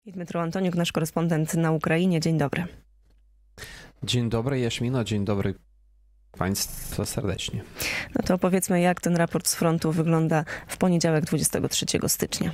Dmytro Antoniuk, nasz korespondent na Ukrainie. Dzień dobry. Dzień dobry, Jaśmino. Dzień dobry Państwu serdecznie. No to opowiedzmy, jak ten raport z frontu wygląda w poniedziałek 23 stycznia.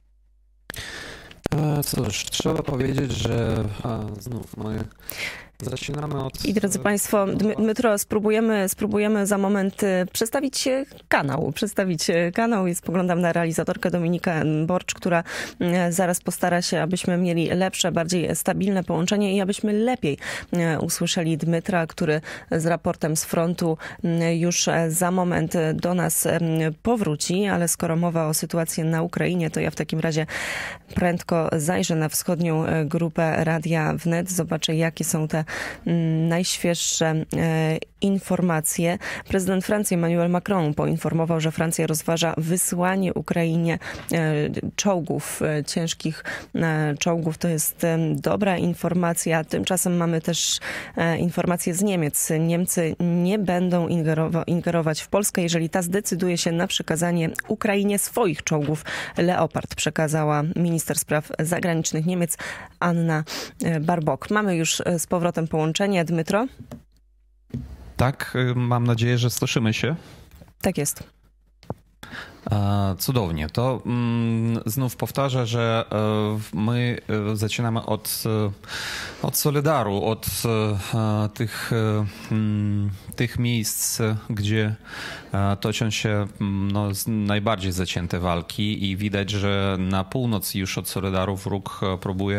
Cóż, trzeba powiedzieć, że znów my zaczynamy od... I drodzy Państwo, Dmytro, spróbujemy za moment przedstawić kanał. I spoglądam na realizatorkę Dominikę Borcz, która zaraz postara się, abyśmy mieli lepsze, bardziej stabilne połączenie i abyśmy lepiej usłyszeli Dmytra, który z raportem z frontu już za moment do nas powróci. Ale skoro mowa o sytuacji na Ukrainie, to ja w takim razie prędko zajrzę na wschodnią grupę Radia Wnet, zobaczę, jakie są te najświeższe informacje. Prezydent Francji Emmanuel Macron poinformował, że Francja rozważa wysłanie Ukrainie czołgów, ciężkich czołgów. To jest dobra informacja. Tymczasem mamy też informacje z Niemiec. Niemcy nie będą ingerować w Polskę, jeżeli ta zdecyduje się na przekazanie Ukrainie swoich czołgów Leopard, przekazała minister spraw zagranicznych Niemiec Anna Baerbock. Mamy już z powrotem połączenie. Dmytro? Tak, mam nadzieję, że słyszymy się. Tak jest. Cudownie. To znów powtarzę, że my zaczynamy od Solidaru, od tych miejsc, gdzie toczą się najbardziej zacięte walki i widać, że na północ już od Solidaru wróg próbuje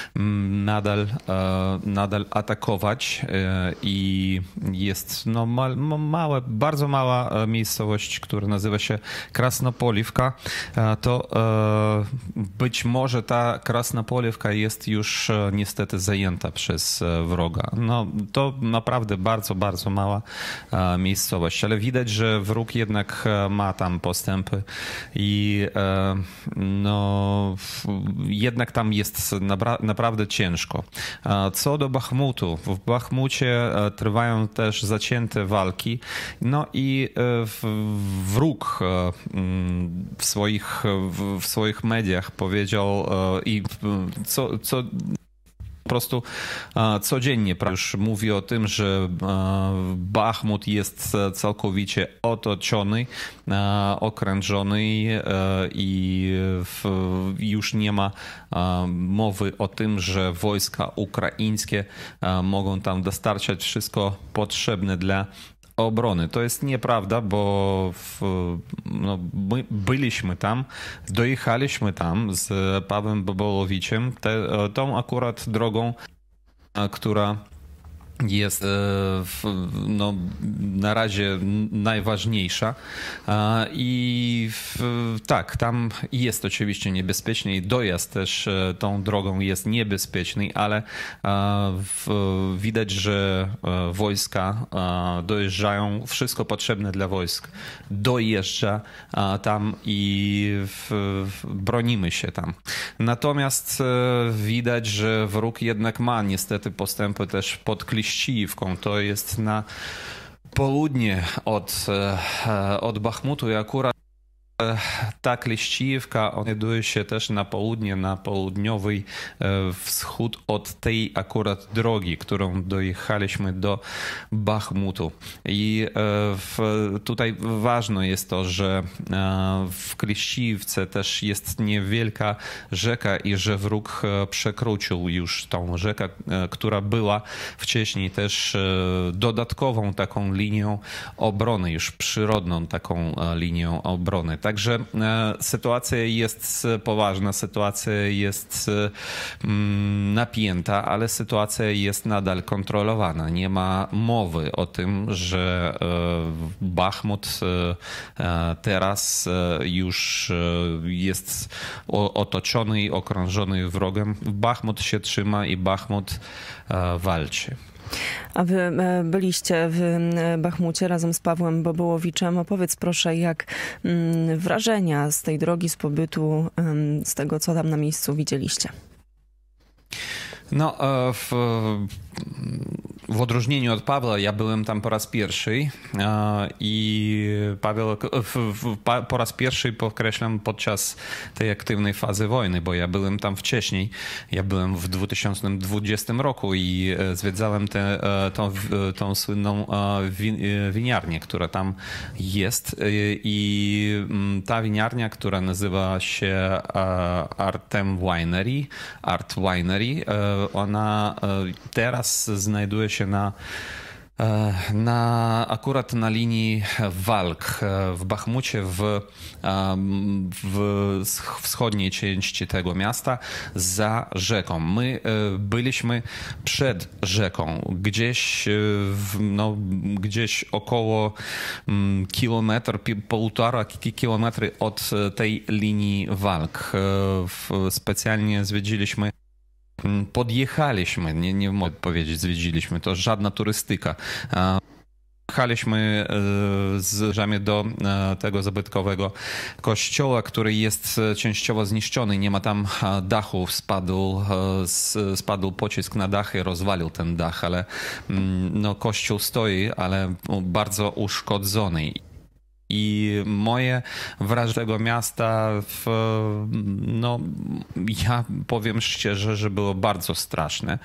nadal atakować i jest bardzo mała miejscowość, która nazywa się Krasnopoliwka. To być może ta Krasnopoliwka jest już niestety zajęta przez wroga. To naprawdę bardzo, bardzo mała miejscowość, ale widać, że wróg jednak ma tam postępy i jednak tam jest naprawdę ciężko. Co do Bachmutu, w Bachmucie trwają też zacięte walki, i wróg w swoich mediach powiedział i co po prostu codziennie już mówi o tym, że Bachmut jest całkowicie otoczony, okrążony i już nie ma mowy o tym, że wojska ukraińskie mogą tam dostarczać wszystko potrzebne dla obrony. To jest nieprawda, bo my byliśmy tam, dojechaliśmy tam z Pawłem Bobolowiciem, tą akurat drogą, która jest na razie najważniejsza i tak, tam jest oczywiście niebezpiecznie i dojazd też tą drogą jest niebezpieczny, ale widać, że wojska dojeżdżają, wszystko potrzebne dla wojsk dojeżdża tam i bronimy się tam. Natomiast widać, że wróg jednak ma niestety postępy też pod Kliściwką, to jest na południe od Bachmutu i akurat ta Kliściwka znajduje się też na południe, na południowy wschód od tej akurat drogi, którą dojechaliśmy do Bachmutu. I tutaj ważne jest to, że w Kliściwce też jest niewielka rzeka i że wróg przekroczył już tą rzekę, która była wcześniej też dodatkową taką linią obrony, już przyrodną taką linią obrony. Także sytuacja jest poważna, sytuacja jest napięta, ale sytuacja jest nadal kontrolowana. Nie ma mowy o tym, że Bachmut teraz już jest otoczony i okrążony wrogiem. Bachmut się trzyma i Bachmut walczy. A wy byliście w Bachmucie razem z Pawłem Bobołowiczem. Opowiedz proszę, jak wrażenia z tej drogi, z pobytu, z tego, co tam na miejscu widzieliście. w odróżnieniu od Pawła, ja byłem tam po raz pierwszy i Paweł po raz pierwszy, podkreślam, podczas tej aktywnej fazy wojny, bo ja byłem tam wcześniej. Ja byłem w 2020 roku i zwiedzałem tą słynną winiarnię, która tam jest. I ta winiarnia, która nazywa się Art Winery, ona teraz znajduje się akurat na linii walk w Bachmucie, w wschodniej części tego miasta, za rzeką. My byliśmy przed rzeką, gdzieś około kilometr, 1,5 kilometra od tej linii walk. Specjalnie zwiedziliśmy. Podjechaliśmy, nie mogę powiedzieć zwiedziliśmy, to żadna turystyka. Jechaliśmy do tego zabytkowego kościoła, który jest częściowo zniszczony. Nie ma tam dachu, spadł pocisk na dach i rozwalił ten dach, ale kościół stoi, ale bardzo uszkodzony. I moje wrażenie tego miasta, ja powiem szczerze, że było bardzo straszne.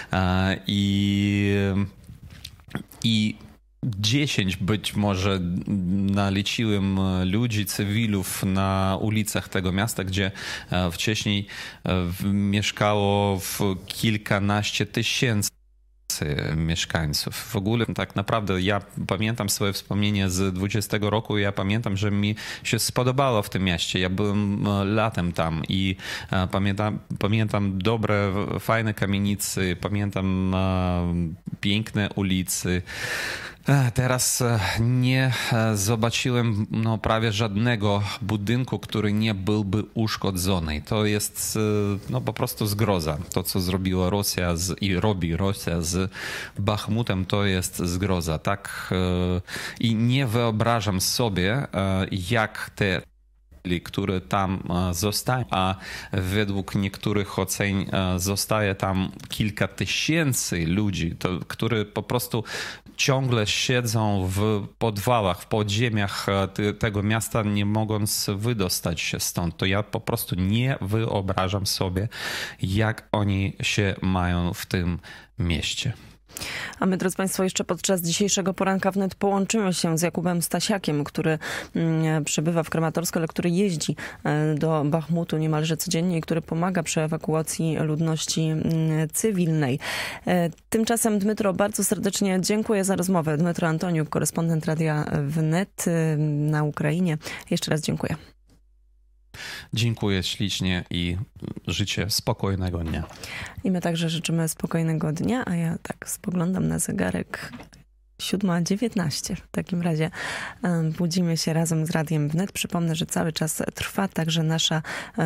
I 10 być może naliczyłem ludzi, cywilów na ulicach tego miasta, gdzie wcześniej mieszkało kilkanaście tysięcy mieszkańców. W ogóle tak naprawdę ja pamiętam swoje wspomnienia z 20 roku. Ja pamiętam, że mi się spodobało w tym mieście. Ja byłem latem tam i pamiętam dobre, fajne kamienice, pamiętam piękne ulice. Teraz nie zobaczyłem prawie żadnego budynku, który nie byłby uszkodzony. To jest po prostu zgroza. To, co zrobiła Rosja i robi Rosja z Bachmutem, to jest zgroza. Tak, i nie wyobrażam sobie, jak te, które tam zostają, a według niektórych ocen zostaje tam kilka tysięcy ludzi, którzy po prostu ciągle siedzą w podwałach, w podziemiach tego miasta, nie mogąc wydostać się stąd. To ja po prostu nie wyobrażam sobie, jak oni się mają w tym mieście. A my, drodzy Państwo, jeszcze podczas dzisiejszego poranka wnet połączymy się z Jakubem Stasiakiem, który przebywa w Kramatorsko, ale który jeździ do Bachmutu niemalże codziennie i który pomaga przy ewakuacji ludności cywilnej. Tymczasem, Dmytro, bardzo serdecznie dziękuję za rozmowę. Dmytro Antoniuk, korespondent Radia Wnet na Ukrainie. Jeszcze raz dziękuję. Dziękuję ślicznie i życzę spokojnego dnia. I my także życzymy spokojnego dnia, a ja tak spoglądam na zegarek. 7:19. W takim razie budzimy się razem z Radiem Wnet. Przypomnę, że cały czas trwa także nasza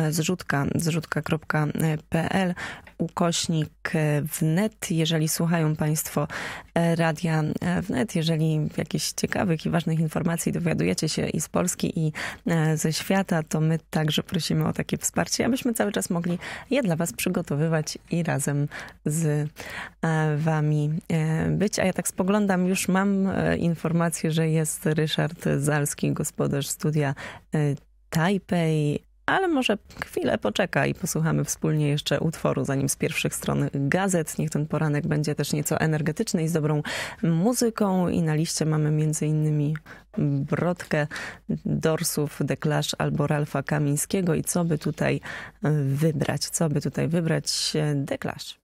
zrzutka.pl /wnet. Jeżeli słuchają Państwo Radia Wnet, jeżeli jakichś ciekawych i ważnych informacji dowiadujecie się i z Polski, i ze świata, to my także prosimy o takie wsparcie, abyśmy cały czas mogli je dla Was przygotowywać i razem z Wami być. A ja tak spoglądam, już mam informację, że jest Ryszard Zalski, gospodarz studia Tajpej, ale może chwilę poczeka i posłuchamy wspólnie jeszcze utworu, zanim z pierwszych stron gazet. Niech ten poranek będzie też nieco energetyczny i z dobrą muzyką. I na liście mamy m.in. Brodkę, Dorsów, The Clash albo Ralfa Kamińskiego. I co by tutaj wybrać? The Clash.